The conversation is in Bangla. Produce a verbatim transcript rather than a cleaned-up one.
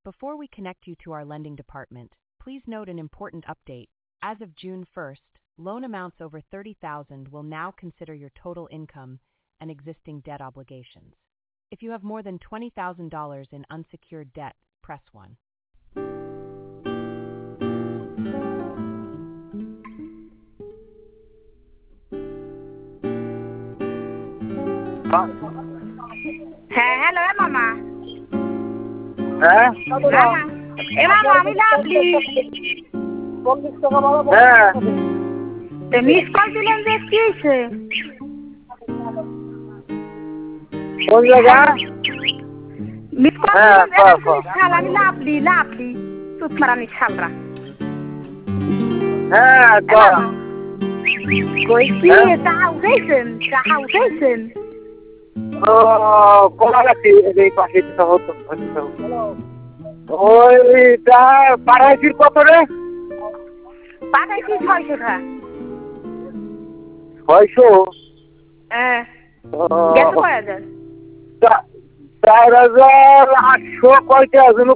Before we connect you to our lending department, please note an important update. As of June first, loan amounts over thirty thousand dollars will now consider your total income and existing debt obligations. If you have more than twenty thousand dollars in unsecured debt, press one. হ্যাঁ হ্যালো মামা হ্যাঁ মামা এ মামা আমি লাভলি হ্যাঁ মিস কল দিলেন যে কি হয়েছে কোন জায়গা মিস কল হ্যাঁ, দিলেন কও, কও। শাল আমি লাভলি লাভলি সুত মারানি শালরা হ্যাঁ এ কও। মামা কই কি চাহা উঠেছেন চাহা উঠেছেন ও কলা গাছি এই পাশে তো হতো ওইটা পাড়াইছির কত রে পাঠাইছি ছয়শো টাকা ছয়শো হ্যাঁ গেছে কয় হাজার চার হাজার আটশো কয়টা যেন